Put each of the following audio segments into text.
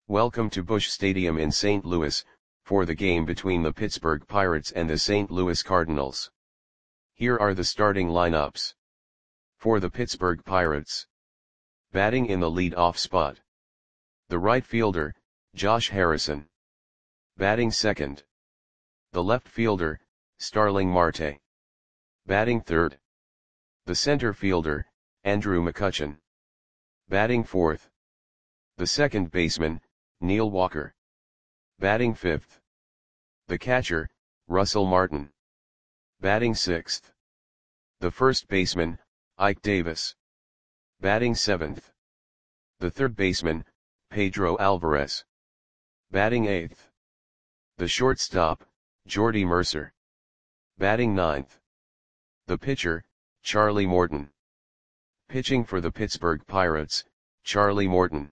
Welcome to Busch Stadium in St. Louis, for the game between the Pittsburgh Pirates and the St. Louis Cardinals. Here are the starting lineups. For the Pittsburgh Pirates. Batting in the lead-off spot. The right fielder, Josh Harrison. Batting second. The left fielder, Starling Marte. Batting third. The center fielder, Andrew McCutchen. Batting fourth. The second baseman, Neil Walker. Batting fifth. The catcher, Russell Martin. Batting sixth. The first baseman, Ike Davis. Batting seventh. The third baseman, Pedro Alvarez. Batting eighth. The shortstop, Jordy Mercer. Batting ninth. The pitcher, Charlie Morton. Pitching for the Pittsburgh Pirates, Charlie Morton.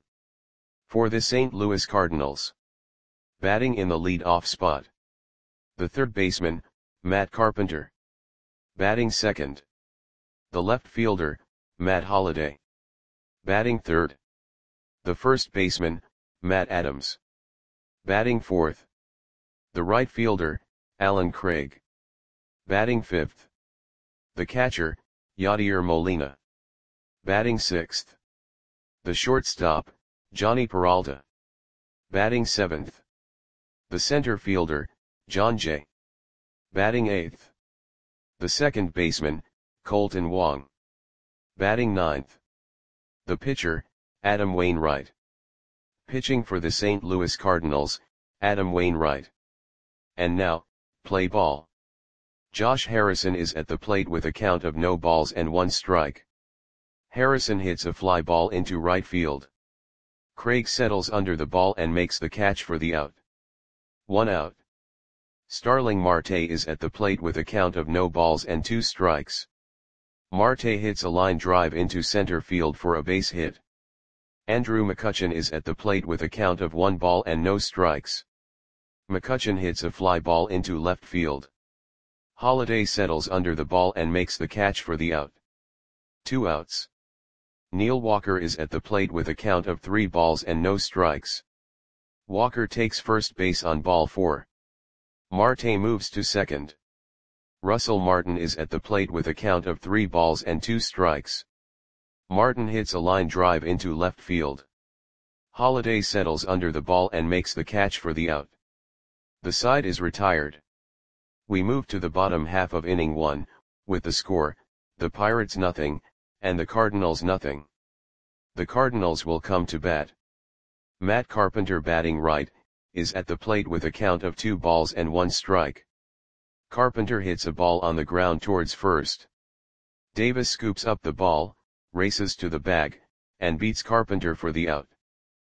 For the St. Louis Cardinals. Batting in the lead-off spot. The third baseman, Matt Carpenter. Batting second. The left fielder, Matt Holliday. Batting third. The first baseman, Matt Adams. Batting fourth. The right fielder, Alan Craig. Batting fifth. The catcher, Yadier Molina. Batting sixth. The shortstop, Johnny Peralta. Batting seventh. The center fielder, John Jay. Batting eighth. The second baseman, Colton Wong. Batting ninth. The pitcher, Adam Wainwright. Pitching for the St. Louis Cardinals, Adam Wainwright. And now, play ball. Josh Harrison is at the plate with a count of no balls and 1 strike. Harrison hits a fly ball into right field. Craig settles under the ball and makes the catch for the out. 1 out. Starling Marte is at the plate with a count of no balls and 2 strikes. Marte hits a line drive into center field for a base hit. Andrew McCutchen is at the plate with a count of 1 ball and no strikes. McCutchen hits a fly ball into left field. Holliday settles under the ball and makes the catch for the out. 2 outs. Neil Walker is at the plate with a count of 3 balls and no strikes. Walker takes first base on ball 4. Marte moves to second. Russell Martin is at the plate with a count of 3 balls and 2 strikes. Martin hits a line drive into left field. Holliday settles under the ball and makes the catch for the out. The side is retired. We move to the bottom half of inning 1, with the score, the Pirates nothing, and the Cardinals nothing. The Cardinals will come to bat. Matt Carpenter, batting right, is at the plate with a count of 2 balls and 1 strike. Carpenter hits a ball on the ground towards first. Davis scoops up the ball, races to the bag, and beats Carpenter for the out.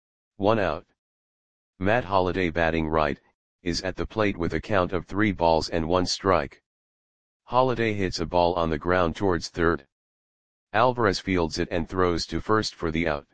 1 out. Matt Holliday, batting right, is at the plate with a count of 3 balls and 1 strike. Holliday hits a ball on the ground towards third. Alvarez fields it and throws to first for the out.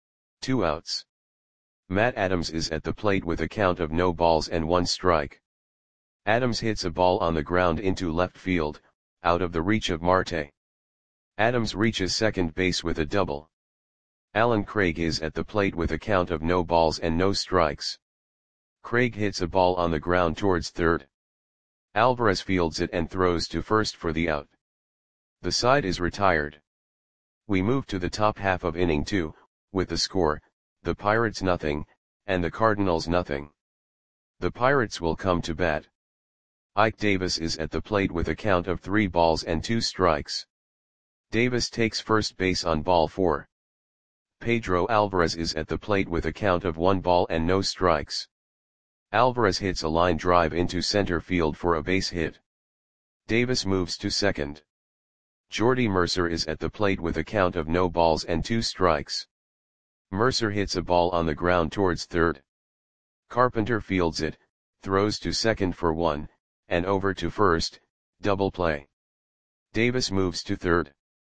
2 outs. Matt Adams is at the plate with a count of no balls and 1 strike. Adams hits a ball on the ground into left field, out of the reach of Marte. Adams reaches second base with a double. Alan Craig is at the plate with a count of no balls and no strikes. Craig hits a ball on the ground towards third. Alvarez fields it and throws to first for the out. The side is retired. We move to the top half of inning 2, with the score, the Pirates nothing, and the Cardinals nothing. The Pirates will come to bat. Ike Davis is at the plate with a count of 3 balls and 2 strikes. Davis takes first base on ball 4. Pedro Alvarez is at the plate with a count of 1 ball and no strikes. Alvarez hits a line drive into center field for a base hit. Davis moves to second. Jordy Mercer is at the plate with a count of no balls and 2 strikes. Mercer hits a ball on the ground towards third. Carpenter fields it, throws to second for 1, and over to first, double play. Davis moves to third.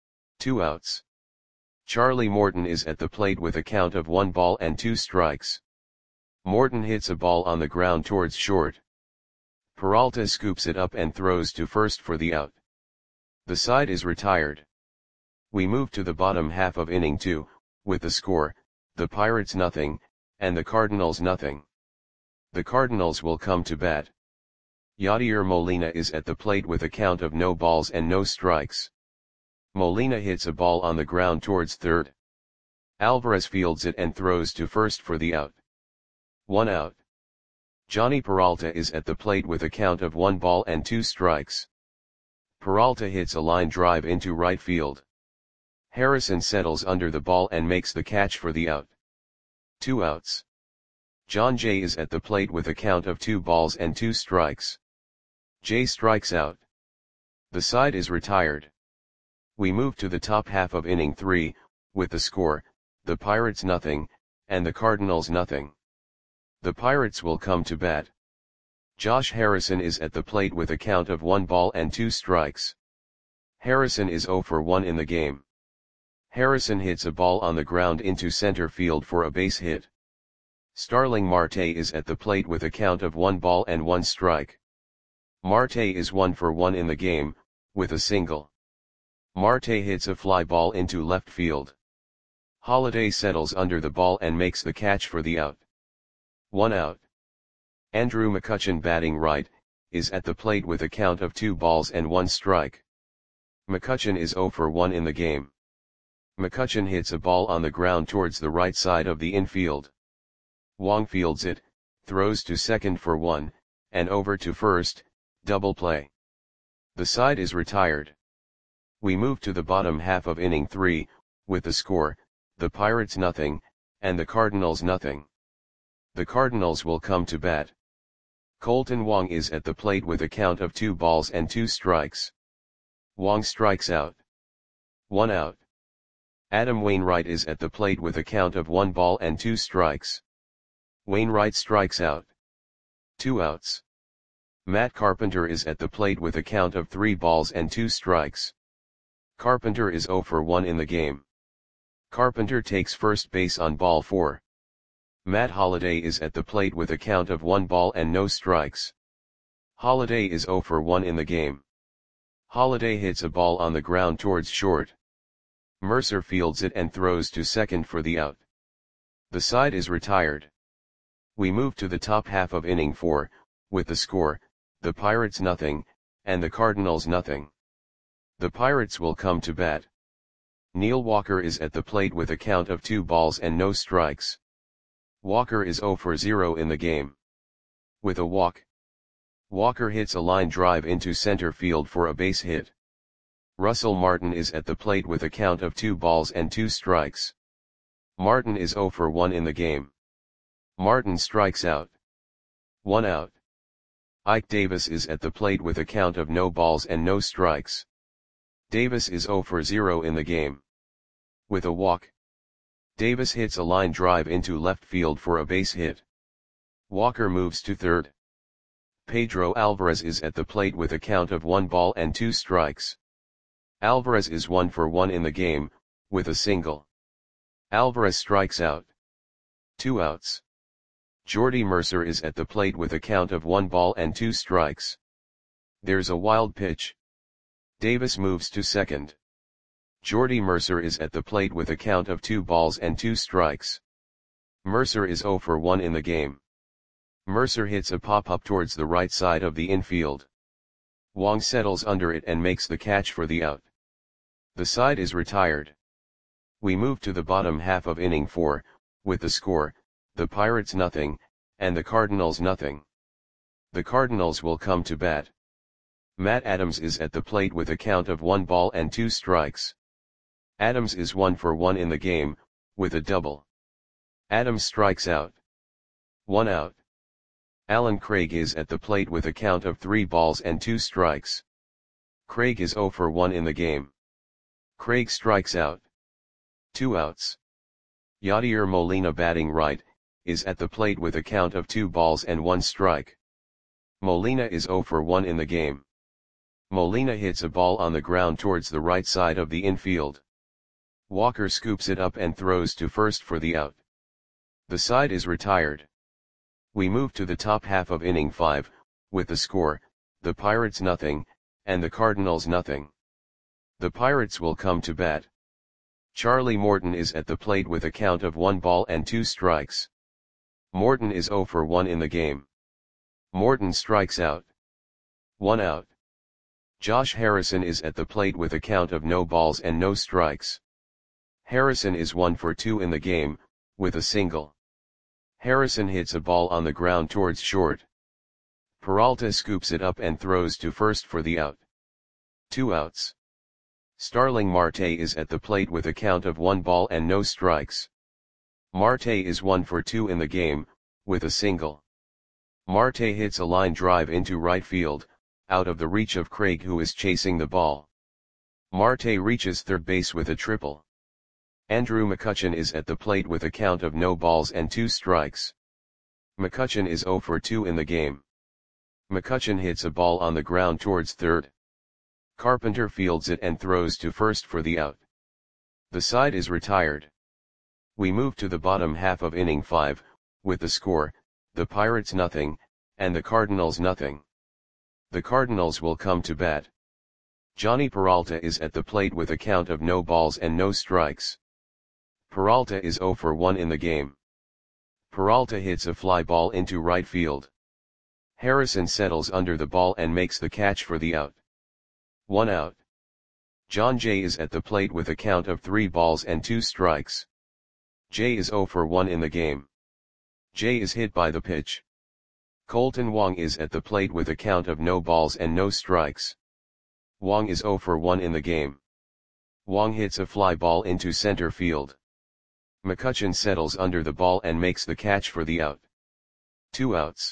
2 outs. Charlie Morton is at the plate with a count of 1 ball and 2 strikes. Morton hits a ball on the ground towards short. Peralta scoops it up and throws to first for the out. The side is retired. We move to the bottom half of inning 2, with the score, the Pirates nothing, and the Cardinals nothing. The Cardinals will come to bat. Yadier Molina is at the plate with a count of no balls and no strikes. Molina hits a ball on the ground towards third. Alvarez fields it and throws to first for the out. 1 out. Johnny Peralta is at the plate with a count of 1 ball and 2 strikes. Peralta hits a line drive into right field. Harrison settles under the ball and makes the catch for the out. 2 outs. John Jay is at the plate with a count of 2 balls and 2 strikes. Jay strikes out. The side is retired. We move to the top half of inning 3, with the score, the Pirates nothing, and the Cardinals nothing. The Pirates will come to bat. Josh Harrison is at the plate with a count of 1 ball and 2 strikes. Harrison is 0 for 1 in the game. Harrison hits a ball on the ground into center field for a base hit. Starling Marte is at the plate with a count of 1 ball and 1 strike. Marte is 1 for 1 in the game, with a single. Marte hits a fly ball into left field. Holliday settles under the ball and makes the catch for the out. 1 out. Andrew McCutchen, batting right, is at the plate with a count of 2 balls and 1 strike. McCutchen is 0 for 1 in the game. McCutchen hits a ball on the ground towards the right side of the infield. Wong fields it, throws to second for 1, and over to first, double play. The side is retired. We move to the bottom half of inning 3, with the score, the Pirates nothing, and the Cardinals nothing. The Cardinals will come to bat. Colton Wong is at the plate with a count of 2 balls and 2 strikes. Wong strikes out. 1 out. Adam Wainwright is at the plate with a count of 1 ball and 2 strikes. Wainwright strikes out. 2 outs. Matt Carpenter is at the plate with a count of 3 balls and 2 strikes. Carpenter is 0 for 1 in the game. Carpenter takes first base on ball 4. Matt Holliday is at the plate with a count of 1 ball and no strikes. Holliday is 0 for 1 in the game. Holliday hits a ball on the ground towards short. Mercer fields it and throws to second for the out. The side is retired. We move to the top half of inning 4, with the score, the Pirates nothing, and the Cardinals nothing. The Pirates will come to bat. Neil Walker is at the plate with a count of 2 balls and no strikes. Walker is 0 for 0 in the game. With a walk. Walker hits a line drive into center field for a base hit. Russell Martin is at the plate with a count of 2 balls and 2 strikes. Martin is 0 for 1 in the game. Martin strikes out. 1 out. Ike Davis is at the plate with a count of no balls and no strikes. Davis is 0 for 0 in the game. With a walk. Davis hits a line drive into left field for a base hit. Walker moves to third. Pedro Alvarez is at the plate with a count of 1 ball and 2 strikes. Alvarez is 1 for 1 in the game, with a single. Alvarez strikes out. 2 outs. Jordy Mercer is at the plate with a count of 1 ball and 2 strikes. There's a wild pitch. Davis moves to second. Jordy Mercer is at the plate with a count of 2 balls and 2 strikes. Mercer is 0 for 1 in the game. Mercer hits a pop-up towards the right side of the infield. Wong settles under it and makes the catch for the out. The side is retired. We move to the bottom half of inning 4, with the score, the Pirates nothing, and the Cardinals nothing. The Cardinals will come to bat. Matt Adams is at the plate with a count of 1 ball and 2 strikes. Adams is 1 for 1 in the game, with a double. Adams strikes out. 1 out. Alan Craig is at the plate with a count of 3 balls and 2 strikes. Craig is 0 for 1 in the game. Craig strikes out. 2 outs. Yadier Molina, batting right, is at the plate with a count of 2 balls and 1 strike. Molina is 0 for 1 in the game. Molina hits a ball on the ground towards the right side of the infield. Walker scoops it up and throws to first for the out. The side is retired. We move to the top half of inning 5, with the score, the Pirates nothing, and the Cardinals nothing. The Pirates will come to bat. Charlie Morton is at the plate with a count of 1 ball and 2 strikes. Morton is 0 for 1 in the game. Morton strikes out. 1 out. Josh Harrison is at the plate with a count of no balls and no strikes. Harrison is 1 for 2 in the game, with a single. Harrison hits a ball on the ground towards short. Peralta scoops it up and throws to first for the out. 2 outs. Starling Marte is at the plate with a count of 1 ball and no strikes. Marte is 1 for 2 in the game, with a single. Marte hits a line drive into right field, out of the reach of Craig, who is chasing the ball. Marte reaches third base with a triple. Andrew McCutchen is at the plate with a count of no balls and 2 strikes. McCutchen is 0 for 2 in the game. McCutchen hits a ball on the ground towards third. Carpenter fields it and throws to first for the out. The side is retired. We move to the bottom half of inning 5, with the score, the Pirates nothing, and the Cardinals nothing. The Cardinals will come to bat. Johnny Peralta is at the plate with a count of no balls and no strikes. Peralta is 0 for 1 in the game. Peralta hits a fly ball into right field. Harrison settles under the ball and makes the catch for the out. 1 out. John Jay is at the plate with a count of 3 balls and 2 strikes. Jay is 0 for 1 in the game. Jay is hit by the pitch. Colton Wong is at the plate with a count of no balls and no strikes. Wong is 0 for 1 in the game. Wong hits a fly ball into center field. McCutchen settles under the ball and makes the catch for the out. 2 outs.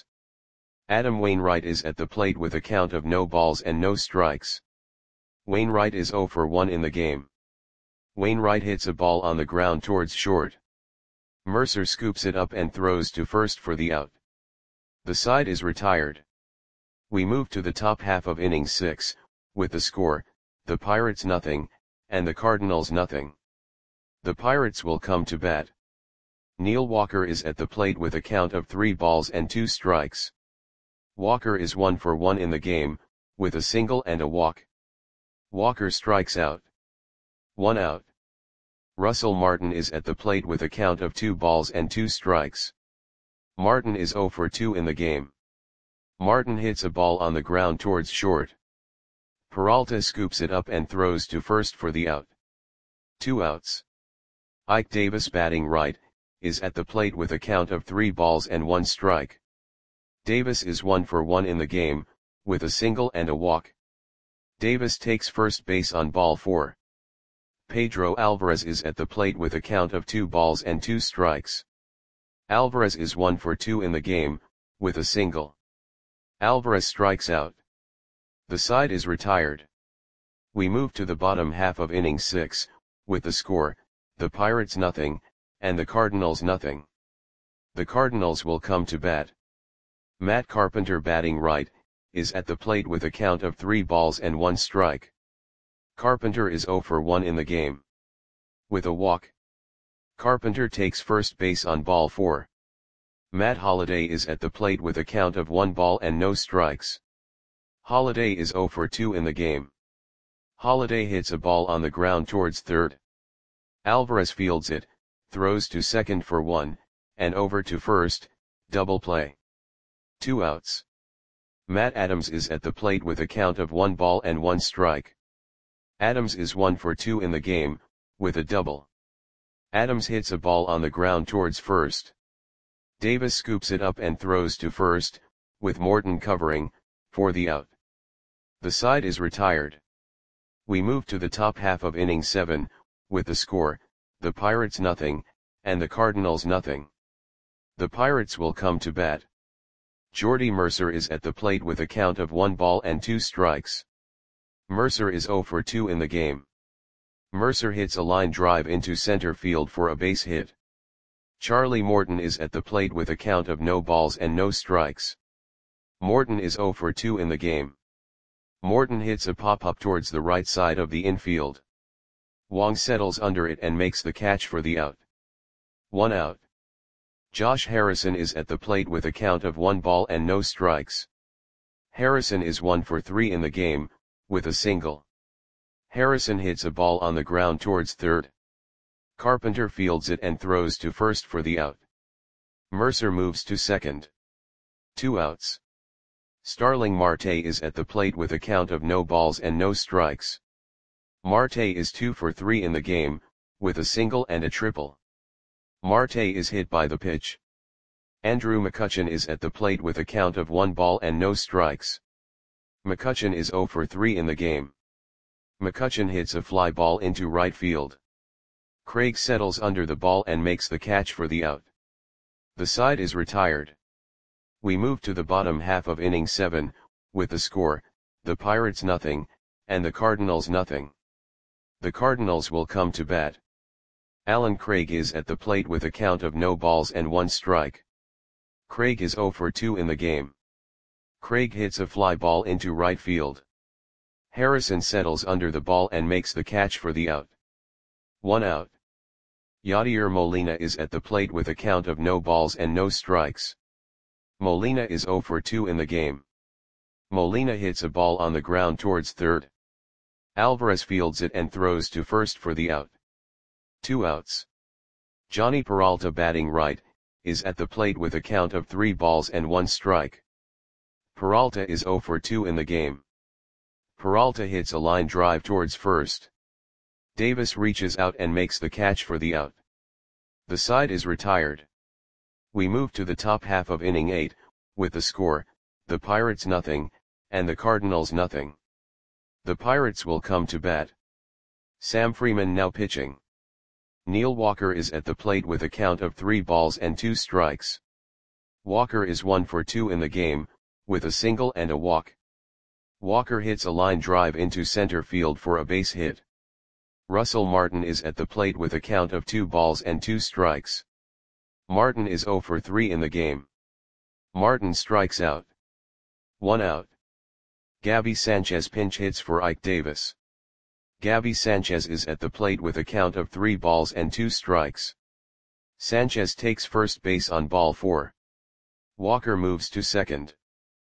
Adam Wainwright is at the plate with a count of no balls and no strikes. Wainwright is 0 for 1 in the game. Wainwright hits a ball on the ground towards short. Mercer scoops it up and throws to first for the out. The side is retired. We move to the top half of inning 6, with the score, the Pirates nothing, and the Cardinals nothing. The Pirates will come to bat. Neil Walker is at the plate with a count of 3 balls and 2 strikes. Walker is 1 for 1 in the game, with a single and a walk. Walker strikes out. 1 out. Russell Martin is at the plate with a count of 2 balls and 2 strikes. Martin is 0 for 2 in the game. Martin hits a ball on the ground towards short. Peralta scoops it up and throws to first for the out. 2 outs. Ike Davis, batting right, is at the plate with a count of 3 balls and 1 strike. Davis is 1 for 1 in the game, with a single and a walk. Davis takes first base on ball 4. Pedro Alvarez is at the plate with a count of 2 balls and 2 strikes. Alvarez is 1 for 2 in the game, with a single. Alvarez strikes out. The side is retired. We move to the bottom half of inning 6, with the score, the Pirates nothing, and the Cardinals nothing. The Cardinals will come to bat. Matt Carpenter, batting right, is at the plate with a count of 3 balls and 1 strike. Carpenter is 0 for 1 in the game. With a walk. Carpenter takes first base on ball 4. Matt Holliday is at the plate with a count of 1 ball and no strikes. Holliday is 0 for 2 in the game. Holliday hits a ball on the ground towards third. Alvarez fields it, throws to second for 1, and over to first, double play. 2 outs. Matt Adams is at the plate with a count of 1 ball and 1 strike. Adams is 1 for 2 in the game, with a double. Adams hits a ball on the ground towards first. Davis scoops it up and throws to first, with Morton covering, for the out. The side is retired. We move to the top half of inning 7, with the score, the Pirates nothing, and the Cardinals nothing. The Pirates will come to bat. Jordy Mercer is at the plate with a count of 1 ball and 2 strikes. Mercer is 0 for 2 in the game. Mercer hits a line drive into center field for a base hit. Charlie Morton is at the plate with a count of no balls and no strikes. Morton is 0 for 2 in the game. Morton hits a pop-up towards the right side of the infield. Wong settles under it and makes the catch for the out. 1 out. Josh Harrison is at the plate with a count of 1 ball and no strikes. Harrison is 1 for 3 in the game, with a single. Harrison hits a ball on the ground towards third. Carpenter fields it and throws to first for the out. Mercer moves to second. 2 outs. Starling Marte is at the plate with a count of no balls and no strikes. Marte is 2 for 3 in the game, with a single and a triple. Marte is hit by the pitch. Andrew McCutchen is at the plate with a count of 1 ball and no strikes. McCutchen is 0 for 3 in the game. McCutchen hits a fly ball into right field. Craig settles under the ball and makes the catch for the out. The side is retired. We move to the bottom half of inning 7, with the score, the Pirates nothing, and the Cardinals nothing. The Cardinals will come to bat. Alan Craig is at the plate with a count of no balls and 1 strike. Craig is 0 for 2 in the game. Craig hits a fly ball into right field. Harrison settles under the ball and makes the catch for the out. 1 out. Yadier Molina is at the plate with a count of no balls and no strikes. Molina is 0 for 2 in the game. Molina hits a ball on the ground towards third. Alvarez fields it and throws to first for the out. 2 outs. Johnny Peralta, batting right, is at the plate with a count of 3 balls and 1 strike. Peralta is 0 for 2 in the game. Peralta hits a line drive towards first. Davis reaches out and makes the catch for the out. The side is retired. We move to the top half of inning 8, with the score, the Pirates nothing, and the Cardinals nothing. The Pirates will come to bat. Sam Freeman now pitching. Neil Walker is at the plate with a count of 3 balls and 2 strikes. Walker is 1 for 2 in the game, with a single and a walk. Walker hits a line drive into center field for a base hit. Russell Martin is at the plate with a count of 2 balls and 2 strikes. Martin is 0 for 3 in the game. Martin strikes out. 1 out. Gabby Sanchez pinch hits for Ike Davis. Gabby Sanchez is at the plate with a count of 3 balls and 2 strikes. Sanchez takes first base on ball 4. Walker moves to second.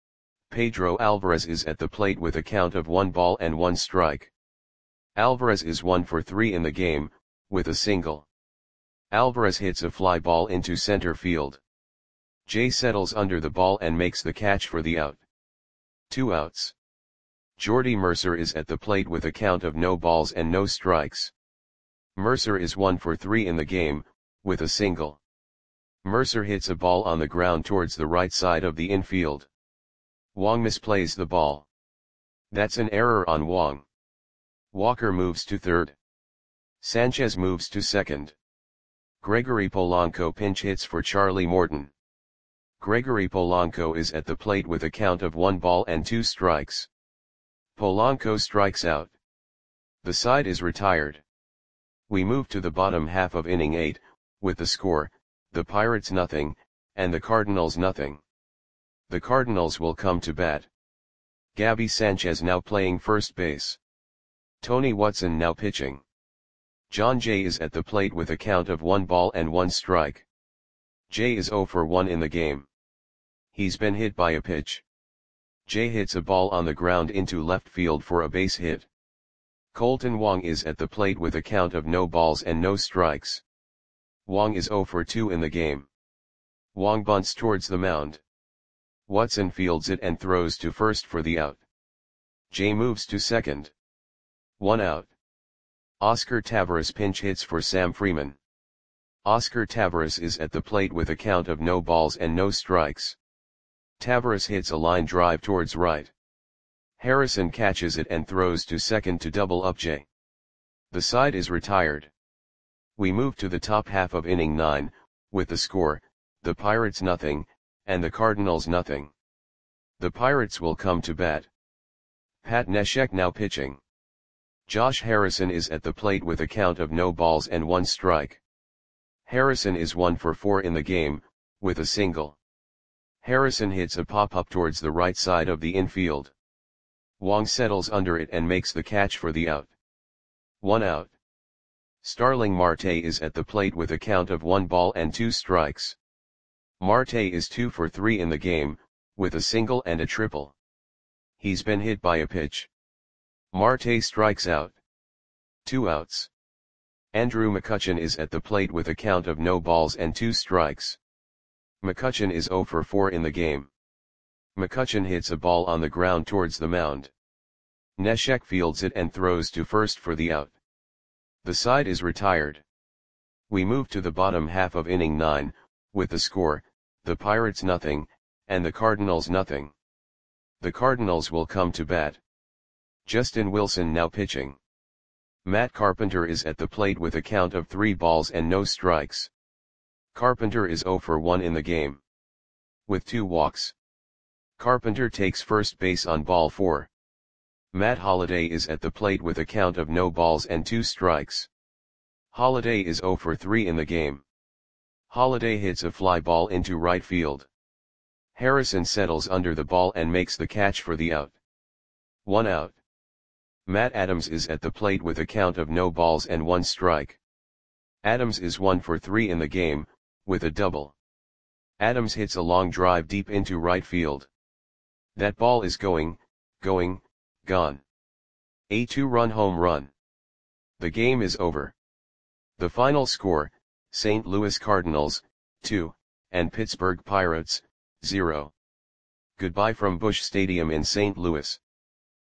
Pedro Alvarez is at the plate with a count of 1 ball and 1 strike. Alvarez is 1 for 3 in the game, with a single. Alvarez hits a fly ball into center field. Jay settles under the ball and makes the catch for the out. 2 outs. Jordy Mercer is at the plate with a count of no balls and no strikes. Mercer is 1 for 3 in the game, with a single. Mercer hits a ball on the ground towards the right side of the infield. Wong misplays the ball. That's an error on Wong. Walker moves to third. Sanchez moves to second. Gregory Polanco pinch hits for Charlie Morton. Gregory Polanco is at the plate with a count of 1 ball and 2 strikes. Polanco strikes out. The side is retired. We move to the bottom half of inning 8, with the score, the Pirates nothing, and the Cardinals nothing. The Cardinals will come to bat. Gabby Sanchez now playing first base. Tony Watson now pitching. John Jay is at the plate with a count of 1 ball and 1 strike. Jay is 0 for 1 in the game. He's been hit by a pitch. Jay hits a ball on the ground into left field for a base hit. Colton Wong is at the plate with a count of no balls and no strikes. Wong is 0 for 2 in the game. Wong bunts towards the mound. Watson fields it and throws to first for the out. Jay moves to second. 1 out. Oscar Taveras pinch hits for Sam Freeman. Oscar Taveras is at the plate with a count of no balls and no strikes. Taveras hits a line drive towards right. Harrison catches it and throws to second to double up Jay. The side is retired. We move to the top half of inning 9, with the score, the Pirates nothing, and the Cardinals nothing. The Pirates will come to bat. Pat Neshek now pitching. Josh Harrison is at the plate with a count of no balls and 1 strike. Harrison is 1 for 4 in the game, with a single. Harrison hits a pop-up towards the right side of the infield. Wong settles under it and makes the catch for the out. 1 out. Starling Marte is at the plate with a count of 1 ball and 2 strikes. Marte is 2 for 3 in the game, with a single and a triple. He's been hit by a pitch. Marte strikes out. 2 outs. Andrew McCutchen is at the plate with a count of no balls and 2 strikes. McCutchen is 0 for 4 in the game. McCutchen hits a ball on the ground towards the mound. Neshek fields it and throws to first for the out. The side is retired. We move to the bottom half of inning 9, with the score, the Pirates nothing, and the Cardinals nothing. The Cardinals will come to bat. Justin Wilson now pitching. Matt Carpenter is at the plate with a count of 3 balls and no strikes. Carpenter is 0 for 1 in the game. With 2 walks. Carpenter takes first base on ball 4. Matt Holliday is at the plate with a count of no balls and 2 strikes. Holliday is 0 for 3 in the game. Holliday hits a fly ball into right field. Harrison settles under the ball and makes the catch for the out. 1 out. Matt Adams is at the plate with a count of no balls and 1 strike. Adams is 1 for 3 in the game, with a double. Adams hits a long drive deep into right field. That ball is going, gone. A 2-run home run. The game is over. The final score, St. Louis Cardinals, 2, and Pittsburgh Pirates, 0. Goodbye from Busch Stadium in St. Louis.